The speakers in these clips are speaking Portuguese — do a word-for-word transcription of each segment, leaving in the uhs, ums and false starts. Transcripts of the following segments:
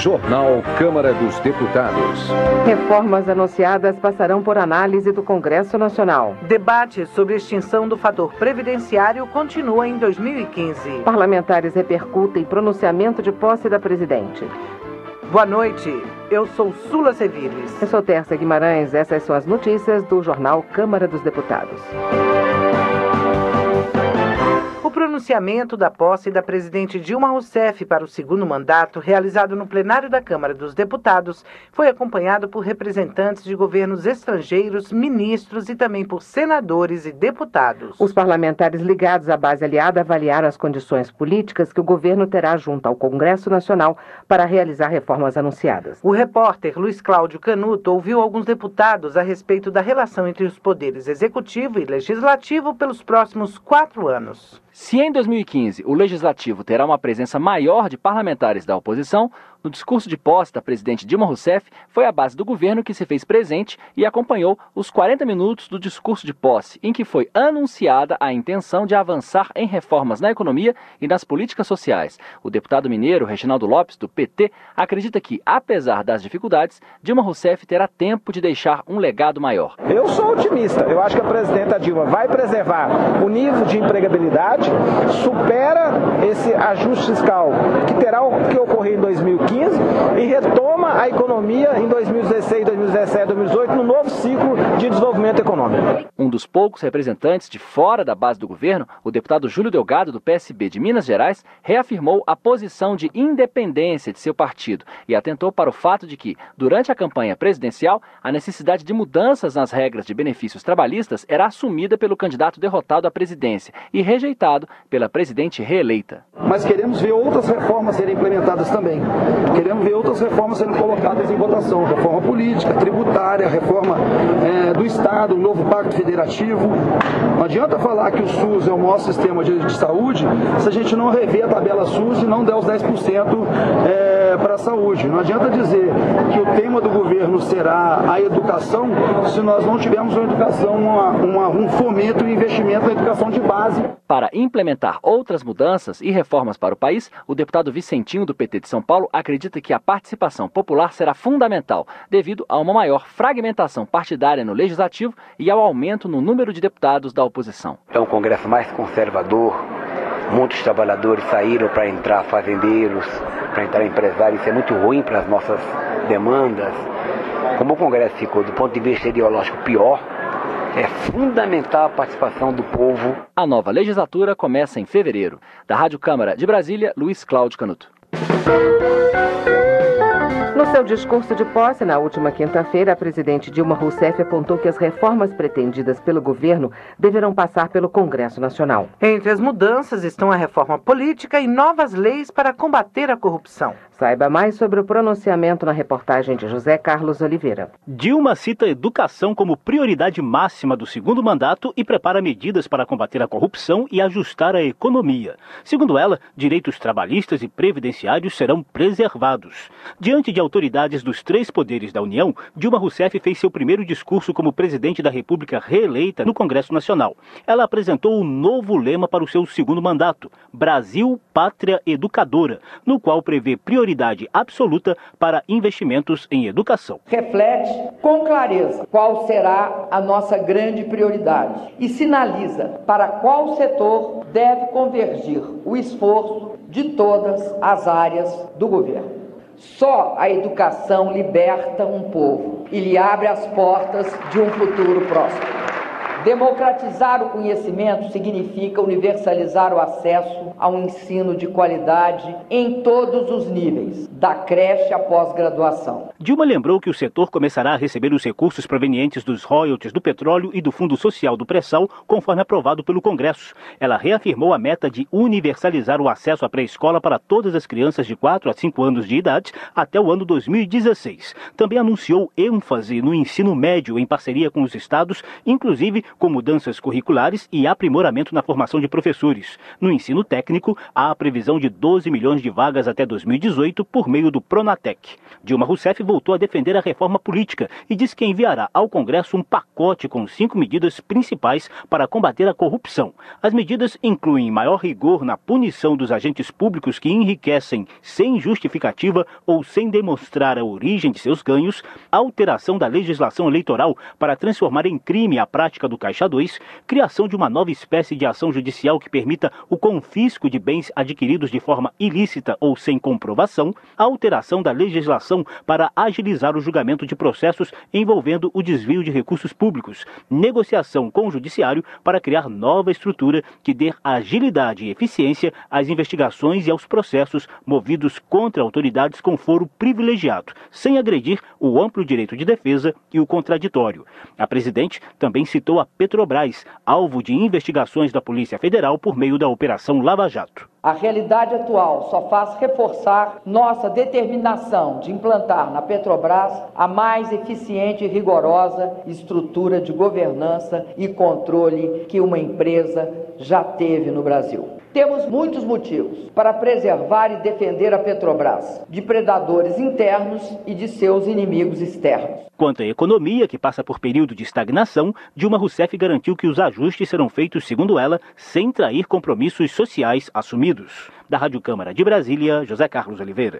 Jornal Câmara dos Deputados. Reformas anunciadas passarão por análise do Congresso Nacional. Debate sobre extinção do fator previdenciário continua em dois mil e quinze. Parlamentares repercutem pronunciamento de posse da presidente. Boa noite, eu sou Sula Seviles. Eu sou Tércia Guimarães, essas são as notícias do Jornal Câmara dos Deputados. O pronunciamento da posse da presidente Dilma Rousseff para o segundo mandato, realizado no plenário da Câmara dos Deputados, foi acompanhado por representantes de governos estrangeiros, ministros e também por senadores e deputados. Os parlamentares ligados à base aliada avaliaram as condições políticas que o governo terá junto ao Congresso Nacional para realizar reformas anunciadas. O repórter Luiz Cláudio Canuto ouviu alguns deputados a respeito da relação entre os poderes executivo e legislativo pelos próximos quatro anos. Se em dois mil e quinze o Legislativo terá uma presença maior de parlamentares da oposição, no discurso de posse da presidente Dilma Rousseff, foi a base do governo que se fez presente e acompanhou os quarenta minutos do discurso de posse, em que foi anunciada a intenção de avançar em reformas na economia e nas políticas sociais. O deputado mineiro Reginaldo Lopes, do P T, acredita que, apesar das dificuldades, Dilma Rousseff terá tempo de deixar um legado maior. Eu sou otimista. Eu acho que a presidenta Dilma vai preservar o nível de empregabilidade, supera esse ajuste fiscal que terá que ocorrer em dois mil e quinze e retoma a economia em dois mil e dezesseis, dois mil e dezessete, dois mil e dezoito no novo ciclo de desenvolvimento econômico. Um dos poucos representantes de fora da base do governo, o deputado Júlio Delgado, do P S B de Minas Gerais, reafirmou a posição de independência de seu partido e atentou para o fato de que, durante a campanha presidencial, a necessidade de mudanças nas regras de benefícios trabalhistas era assumida pelo candidato derrotado à presidência e rejeitado pela presidente reeleita. Mas queremos ver outras reformas serem implementadas também. Queremos ver outras reformas sendo colocadas em votação. Reforma política, tributária, reforma é, do Estado, o novo pacto federativo. Não adianta falar que o SUS é o maior sistema de, de saúde se a gente não rever a tabela SUS e não der os dez por cento é, para a saúde. Não adianta dizer que o tema do governo será a educação se nós não tivermos uma educação, uma, uma, um fomento e investimento na educação de base. Para implementar outras mudanças e reformas para o país, o deputado Vicentinho, do P T de São Paulo, acredita que a participação popular será fundamental, devido a uma maior fragmentação partidária no Legislativo e ao aumento no número de deputados da oposição. É um Congresso mais conservador, muitos trabalhadores saíram para entrar fazendeiros, para entrar empresários, isso é muito ruim para as nossas demandas. Como o Congresso ficou, do ponto de vista ideológico, pior, é fundamental a participação do povo. A nova legislatura começa em fevereiro. Da Rádio Câmara de Brasília, Luiz Cláudio Canuto. No seu discurso de posse, na última quinta-feira, a presidente Dilma Rousseff apontou que as reformas pretendidas pelo governo deverão passar pelo Congresso Nacional. Entre as mudanças estão a reforma política e novas leis para combater a corrupção. Saiba mais sobre o pronunciamento na reportagem de José Carlos Oliveira. Dilma cita a educação como prioridade máxima do segundo mandato e prepara medidas para combater a corrupção e ajustar a economia. Segundo ela, direitos trabalhistas e previdenciários serão preservados. Diante de autoridades dos três poderes da União, Dilma Rousseff fez seu primeiro discurso como presidente da República reeleita no Congresso Nacional. Ela apresentou um novo lema para o seu segundo mandato, Brasil, Pátria Educadora, no qual prevê prioridade absoluta para investimentos em educação. Reflete com clareza qual será a nossa grande prioridade e sinaliza para qual setor deve convergir o esforço de todas as áreas do governo. Só a educação liberta um povo e lhe abre as portas de um futuro próximo. Democratizar o conhecimento significa universalizar o acesso a um ensino de qualidade em todos os níveis, da creche à pós-graduação. Dilma lembrou que o setor começará a receber os recursos provenientes dos royalties do petróleo e do Fundo Social do Pré-Sal, conforme aprovado pelo Congresso. Ela reafirmou a meta de universalizar o acesso à pré-escola para todas as crianças de quatro a cinco anos de idade até o ano dois mil e dezesseis. Também anunciou ênfase no ensino médio em parceria com os estados, inclusive com mudanças curriculares e aprimoramento na formação de professores. No ensino técnico, há a previsão de doze milhões de vagas até dois mil e dezoito por meio do Pronatec. Dilma Rousseff voltou a defender a reforma política e diz que enviará ao Congresso um pacote com cinco medidas principais para combater a corrupção. As medidas incluem maior rigor na punição dos agentes públicos que enriquecem sem justificativa ou sem demonstrar a origem de seus ganhos, alteração da legislação eleitoral para transformar em crime a prática do Caixa dois, criação de uma nova espécie de ação judicial que permita o confisco de bens adquiridos de forma ilícita ou sem comprovação, alteração da legislação para agilizar o julgamento de processos envolvendo o desvio de recursos públicos, negociação com o Judiciário para criar nova estrutura que dê agilidade e eficiência às investigações e aos processos movidos contra autoridades com foro privilegiado, sem agredir o amplo direito de defesa e o contraditório. A presidente também citou a Petrobras, alvo de investigações da Polícia Federal por meio da Operação Lava Jato. A realidade atual só faz reforçar nossa determinação de implantar na Petrobras a mais eficiente e rigorosa estrutura de governança e controle que uma empresa já teve no Brasil. Temos muitos motivos para preservar e defender a Petrobras de predadores internos e de seus inimigos externos. Quanto à economia, que passa por período de estagnação, Dilma Rousseff garantiu que os ajustes serão feitos, segundo ela, sem trair compromissos sociais assumidos. Da Rádio Câmara de Brasília, José Carlos Oliveira.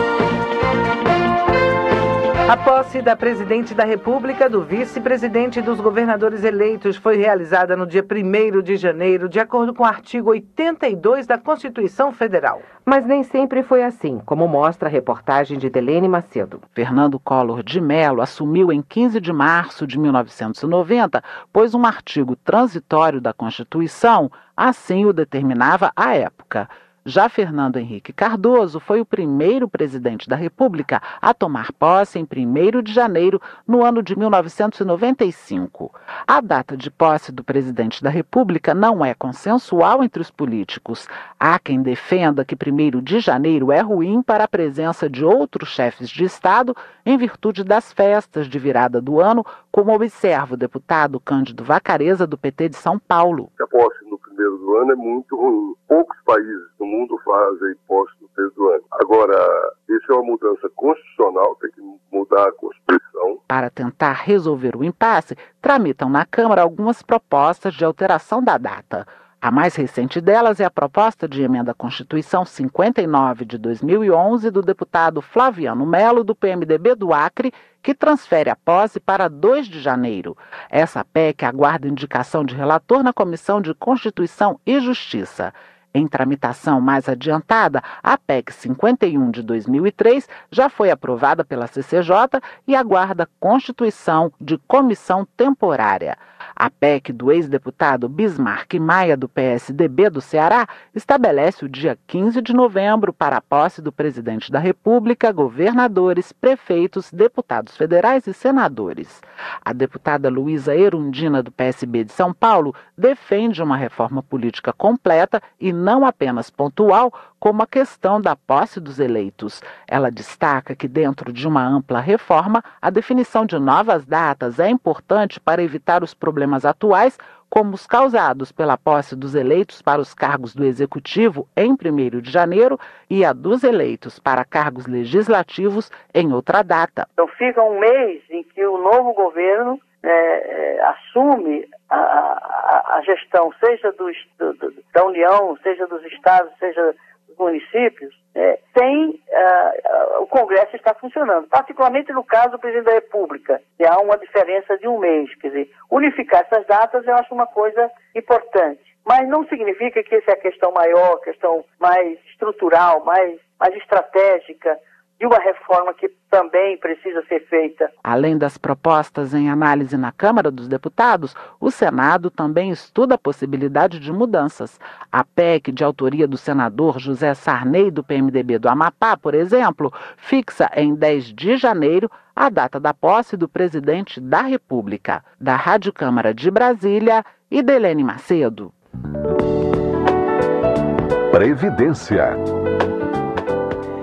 A posse da presidente da República, do vice-presidente e dos governadores eleitos foi realizada no dia primeiro de janeiro, de acordo com o artigo oitenta e dois da Constituição Federal. Mas nem sempre foi assim, como mostra a reportagem de Delene Macedo. Fernando Collor de Mello assumiu em quinze de março de mil novecentos e noventa, pois um artigo transitório da Constituição assim o determinava à época. Já Fernando Henrique Cardoso foi o primeiro presidente da República a tomar posse em primeiro de janeiro, no ano de mil novecentos e noventa e cinco. A data de posse do presidente da República não é consensual entre os políticos. Há quem defenda que primeiro de janeiro é ruim para a presença de outros chefes de Estado em virtude das festas de virada do ano, como observa o deputado Cândido Vacareza, do P T de São Paulo. A posse no primeiro do ano é muito ruim. Poucos países no mundo fazem posse no primeiro do ano. Agora, isso é uma mudança constitucional, tem que mudar a Constituição. Para tentar resolver o impasse, tramitam na Câmara algumas propostas de alteração da data. A mais recente delas é a proposta de emenda à Constituição cinquenta e nove de dois mil e onze do deputado Flaviano Melo, do P M D B do Acre, que transfere a posse para dois de janeiro. Essa P E C aguarda indicação de relator na Comissão de Constituição e Justiça. Em tramitação mais adiantada, a P E C cinquenta e um de dois mil e três já foi aprovada pela C C J e aguarda constituição de comissão temporária. A P E C do ex-deputado Bismarck Maia, do P S D B do Ceará, estabelece o dia quinze de novembro para a posse do presidente da República, governadores, prefeitos, deputados federais e senadores. A deputada Luísa Erundina, do P S B de São Paulo, defende uma reforma política completa e não apenas pontual, como a questão da posse dos eleitos. Ela destaca que, dentro de uma ampla reforma, a definição de novas datas é importante para evitar os problemas atuais, como os causados pela posse dos eleitos para os cargos do Executivo em primeiro de janeiro e a dos eleitos para cargos legislativos em outra data. Então fica um mês em que o novo governo é, é, assume a, a, a gestão, seja dos, do, do, da União, seja dos estados, seja dos municípios, é, sem uh, uh, o Congresso estar funcionando. Particularmente no caso do presidente da República, que há uma diferença de um mês. Quer dizer, unificar essas datas eu acho uma coisa importante. Mas não significa que essa é a questão maior, questão mais estrutural, mais, mais estratégica, de uma reforma que também precisa ser feita. Além das propostas em análise na Câmara dos Deputados, o Senado também estuda a possibilidade de mudanças. A P E C, de autoria do senador José Sarney, do P M D B do Amapá, por exemplo, fixa em dez de janeiro a data da posse do presidente da República. Da Rádio Câmara de Brasília, Idelene Macedo. Previdência.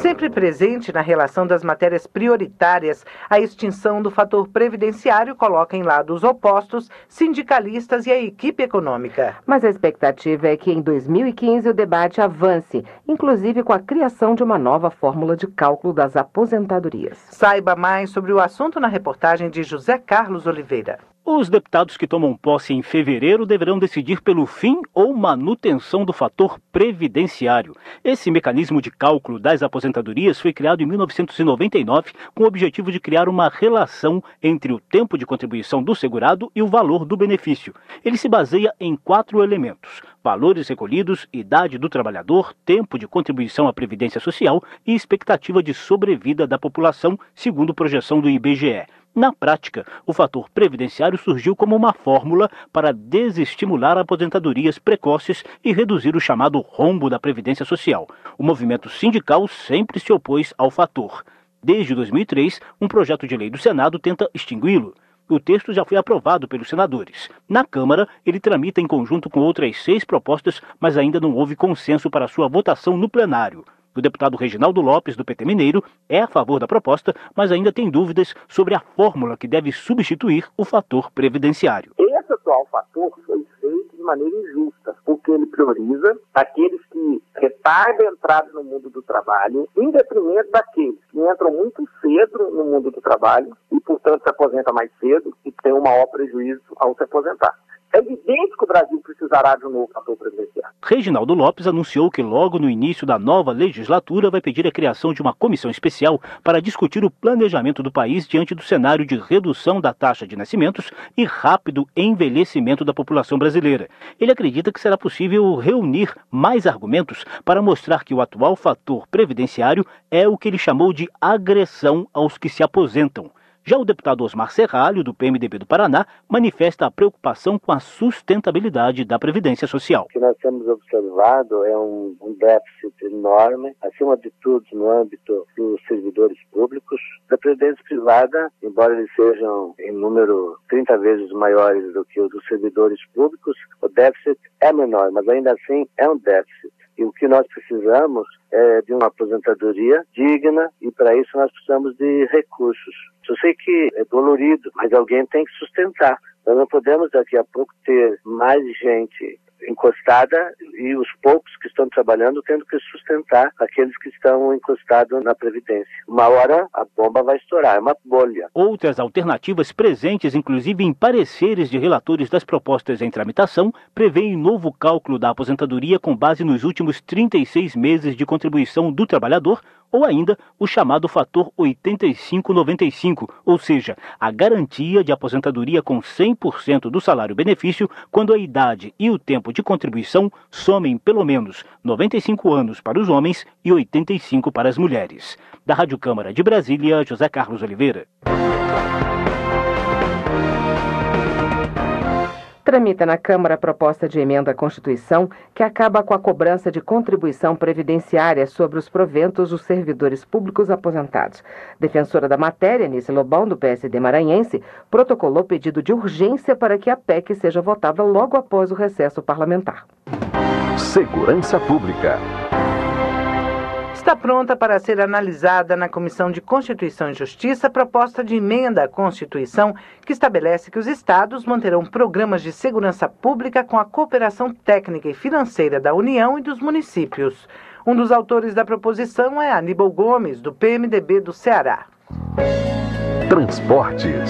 Sempre presente na relação das matérias prioritárias, a extinção do fator previdenciário coloca em lados opostos sindicalistas e a equipe econômica. Mas a expectativa é que em dois mil e quinze o debate avance, inclusive com a criação de uma nova fórmula de cálculo das aposentadorias. Saiba mais sobre o assunto na reportagem de José Carlos Oliveira. Os deputados que tomam posse em fevereiro deverão decidir pelo fim ou manutenção do fator previdenciário. Esse mecanismo de cálculo das aposentadorias foi criado em mil novecentos e noventa e nove com o objetivo de criar uma relação entre o tempo de contribuição do segurado e o valor do benefício. Ele se baseia em quatro elementos: valores recolhidos, idade do trabalhador, tempo de contribuição à Previdência Social e expectativa de sobrevida da população, segundo projeção do I B G E. Na prática, o fator previdenciário surgiu como uma fórmula para desestimular aposentadorias precoces e reduzir o chamado rombo da Previdência Social. O movimento sindical sempre se opôs ao fator. Desde dois mil e três, um projeto de lei do Senado tenta extingui-lo. O texto já foi aprovado pelos senadores. Na Câmara, ele tramita em conjunto com outras seis propostas, mas ainda não houve consenso para sua votação no plenário. O deputado Reginaldo Lopes, do P T Mineiro, é a favor da proposta, mas ainda tem dúvidas sobre a fórmula que deve substituir o fator previdenciário. Esse atual fator foi feito de maneira injusta, porque ele prioriza aqueles que retardam a entrada no mundo do trabalho, em detrimento daqueles que entram muito cedo no mundo do trabalho e, portanto, se aposentam mais cedo e têm um maior prejuízo ao se aposentar. É evidente que o Brasil precisará de um novo fator previdenciário. Reginaldo Lopes anunciou que logo no início da nova legislatura vai pedir a criação de uma comissão especial para discutir o planejamento do país diante do cenário de redução da taxa de nascimentos e rápido envelhecimento da população brasileira. Ele acredita que será possível reunir mais argumentos para mostrar que o atual fator previdenciário é o que ele chamou de agressão aos que se aposentam. Já o deputado Osmar Serralho, do P M D B do Paraná, manifesta a preocupação com a sustentabilidade da Previdência Social. O que nós temos observado é um, um déficit enorme, acima de tudo no âmbito dos servidores públicos. Da Previdência Privada, embora eles sejam em número trinta vezes maiores do que o dos servidores públicos, o déficit é menor, mas ainda assim é um déficit. E o que nós precisamos é de uma aposentadoria digna e para isso nós precisamos de recursos. Eu sei que é dolorido, mas alguém tem que sustentar. Nós não podemos daqui a pouco ter mais gente encostada e os poucos que estão trabalhando tendo que sustentar aqueles que estão encostados na Previdência. Uma hora a bomba vai estourar, é uma bolha. Outras alternativas presentes, inclusive em pareceres de relatores das propostas em tramitação, prevêem novo cálculo da aposentadoria com base nos últimos trinta e seis meses de contribuição do trabalhador, ou ainda o chamado fator oitenta e cinco noventa e cinco, ou seja, a garantia de aposentadoria com cem por cento do salário-benefício quando a idade e o tempo de contribuição somem pelo menos noventa e cinco anos para os homens e oitenta e cinco para as mulheres. Da Rádio Câmara de Brasília, José Carlos Oliveira. Tramita na Câmara a proposta de emenda à Constituição que acaba com a cobrança de contribuição previdenciária sobre os proventos dos servidores públicos aposentados. Defensora da matéria, Nice Lobão, do P S D maranhense, protocolou pedido de urgência para que a P E C seja votada logo após o recesso parlamentar. Segurança Pública. Está pronta para ser analisada na Comissão de Constituição e Justiça a proposta de emenda à Constituição que estabelece que os estados manterão programas de segurança pública com a cooperação técnica e financeira da União e dos municípios. Um dos autores da proposição é Aníbal Gomes, do P M D B do Ceará. Transportes.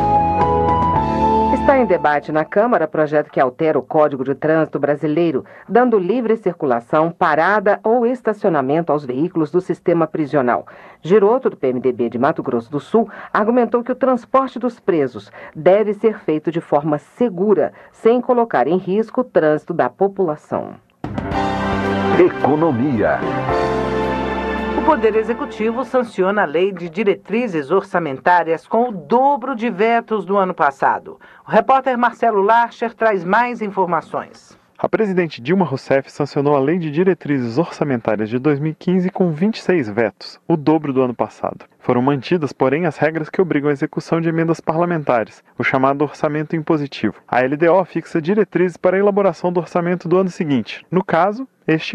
Está em debate na Câmara projeto que altera o Código de Trânsito Brasileiro, dando livre circulação, parada ou estacionamento aos veículos do sistema prisional. Giroto, do P M D B de Mato Grosso do Sul, argumentou que o transporte dos presos deve ser feito de forma segura, sem colocar em risco o trânsito da população. Economia. O Poder Executivo sanciona a Lei de Diretrizes Orçamentárias com o dobro de vetos do ano passado. O repórter Marcelo Larcher traz mais informações. A presidente Dilma Rousseff sancionou a Lei de Diretrizes Orçamentárias de dois mil e quinze com vinte e seis vetos, o dobro do ano passado. Foram mantidas, porém, as regras que obrigam a execução de emendas parlamentares, o chamado orçamento impositivo. A L D O fixa diretrizes para a elaboração do orçamento do ano seguinte, no caso, este ano.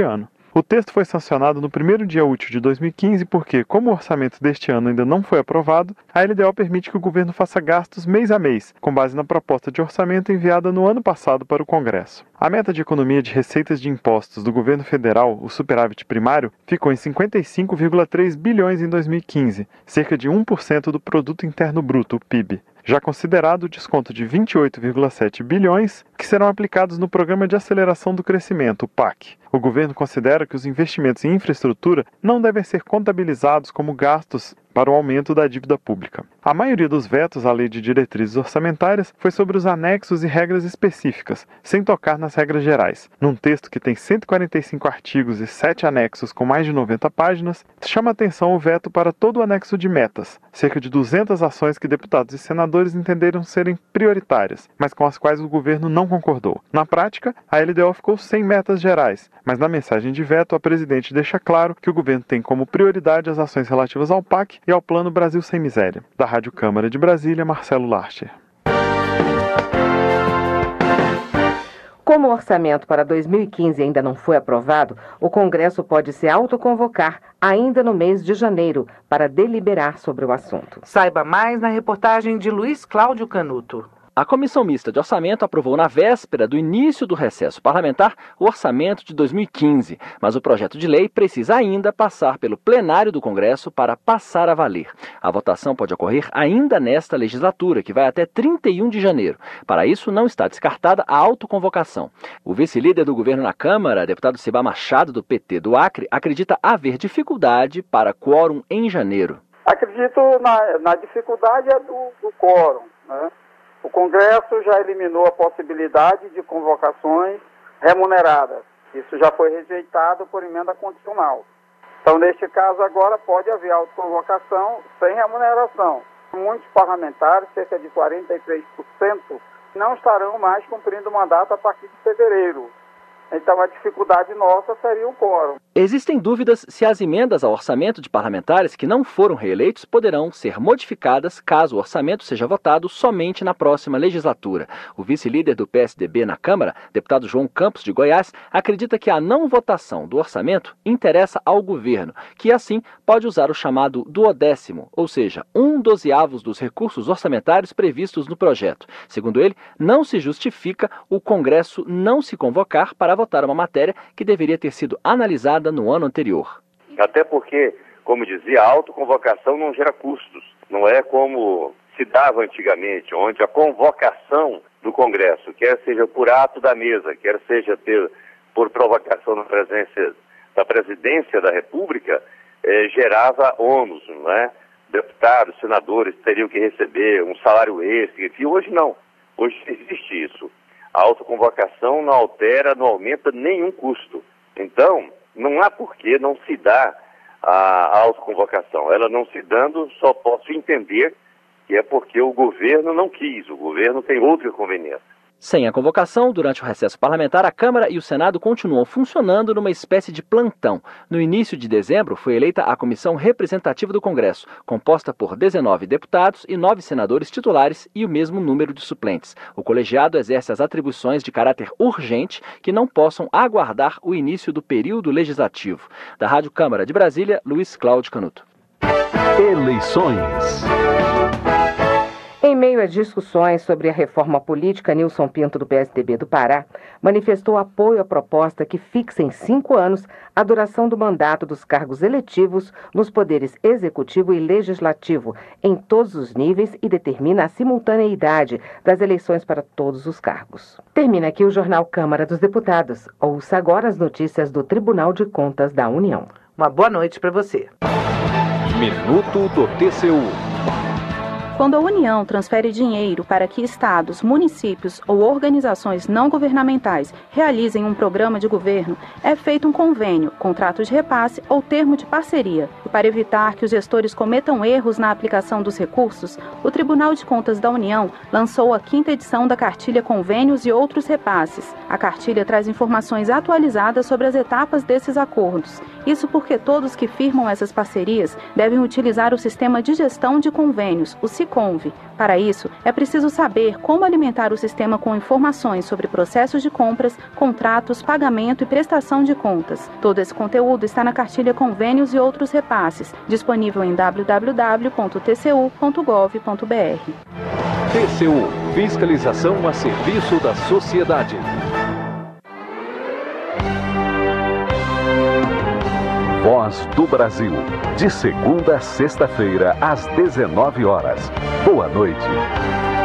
O texto foi sancionado no primeiro dia útil de dois mil e quinze porque, como o orçamento deste ano ainda não foi aprovado, a L D O permite que o governo faça gastos mês a mês, com base na proposta de orçamento enviada no ano passado para o Congresso. A meta de economia de receitas de impostos do governo federal, o superávit primário, ficou em cinquenta e cinco vírgula três bilhões em dois mil e quinze, cerca de um por cento do Produto Interno Bruto, o P I B. Já considerado o desconto de vinte e oito vírgula sete bilhões, que serão aplicados no Programa de Aceleração do Crescimento, o P A C. O governo considera que os investimentos em infraestrutura não devem ser contabilizados como gastos para o aumento da dívida pública. A maioria dos vetos à Lei de Diretrizes Orçamentárias foi sobre os anexos e regras específicas, sem tocar nas regras gerais. Num texto que tem cento e quarenta e cinco artigos e sete anexos com mais de noventa páginas, chama atenção o veto para todo o anexo de metas, cerca de duzentas ações que deputados e senadores entenderam serem prioritárias, mas com as quais o governo não concordou. Na prática, a L D O ficou sem metas gerais, mas na mensagem de veto, a presidente deixa claro que o governo tem como prioridade as ações relativas ao P A C e ao Plano Brasil Sem Miséria. Da Rádio Câmara de Brasília, Marcelo Larcher. Como o orçamento para dois mil e quinze ainda não foi aprovado, o Congresso pode se autoconvocar ainda no mês de janeiro para deliberar sobre o assunto. Saiba mais na reportagem de Luiz Cláudio Canuto. A Comissão Mista de Orçamento aprovou na véspera do início do recesso parlamentar o orçamento de dois mil e quinze, mas o projeto de lei precisa ainda passar pelo plenário do Congresso para passar a valer. A votação pode ocorrer ainda nesta legislatura, que vai até trinta e um de janeiro. Para isso, não está descartada a autoconvocação. O vice-líder do governo na Câmara, deputado Cibá Machado, do P T do Acre, acredita haver dificuldade para quórum em janeiro. Acredito na, na dificuldade do, do quórum, né? O Congresso já eliminou a possibilidade de convocações remuneradas. Isso já foi rejeitado por emenda condicional. Então, neste caso, agora pode haver autoconvocação sem remuneração. Muitos parlamentares, cerca de quarenta e três por cento, não estarão mais cumprindo o mandato a partir de fevereiro. Então, a dificuldade nossa seria o quórum. Existem dúvidas se as emendas ao orçamento de parlamentares que não foram reeleitos poderão ser modificadas caso o orçamento seja votado somente na próxima legislatura. O vice-líder do P S D B na Câmara, deputado João Campos de Goiás, acredita que a não votação do orçamento interessa ao governo, que assim pode usar o chamado duodécimo, ou seja, um dozeavos dos recursos orçamentários previstos no projeto. Segundo ele, não se justifica o Congresso não se convocar para votar uma matéria que deveria ter sido analisada no ano anterior. Até porque, como dizia, a autoconvocação não gera custos. Não é como se dava antigamente, onde a convocação do Congresso, quer seja por ato da mesa, quer seja ter, por provocação na presença da Presidência da República, eh, gerava ônus, não é? Deputados, senadores teriam que receber um salário extra, enfim, hoje não. Hoje existe isso. A autoconvocação não altera, não aumenta nenhum custo. Então, não há por que não se dar a autoconvocação. Ela não se dando, só posso entender que é porque o governo não quis, o governo tem outra conveniência. Sem a convocação, durante o recesso parlamentar, a Câmara e o Senado continuam funcionando numa espécie de plantão. No início de dezembro, foi eleita a Comissão Representativa do Congresso, composta por dezenove deputados e nove senadores titulares e o mesmo número de suplentes. O colegiado exerce as atribuições de caráter urgente que não possam aguardar o início do período legislativo. Da Rádio Câmara de Brasília, Luiz Cláudio Canuto. Eleições. Em meio a discussões sobre a reforma política, Nilson Pinto, do P S D B do Pará, manifestou apoio à proposta que fixa em cinco anos a duração do mandato dos cargos eletivos nos poderes executivo e legislativo, em todos os níveis, e determina a simultaneidade das eleições para todos os cargos. Termina aqui o Jornal Câmara dos Deputados. Ouça agora as notícias do Tribunal de Contas da União. Uma boa noite para você. Minuto do T C U. Quando a União transfere dinheiro para que estados, municípios ou organizações não governamentais realizem um programa de governo, é feito um convênio, contrato de repasse ou termo de parceria. para evitar que os gestores cometam erros na aplicação dos recursos, o Tribunal de Contas da União lançou a quinta edição da cartilha Convênios e Outros Repasses. A cartilha traz informações atualizadas sobre as etapas desses acordos. Isso porque todos que firmam essas parcerias devem utilizar o Sistema de Gestão de Convênios, o SICONV. Para isso, é preciso saber como alimentar o sistema com informações sobre processos de compras, contratos, pagamento e prestação de contas. Todo esse conteúdo está na cartilha Convênios e Outros Repasses, disponível em w w w ponto t c u ponto gov ponto b r. T C U – Fiscalização a serviço da sociedade. Voz do Brasil, de segunda a sexta-feira, às dezenove horas. Boa noite.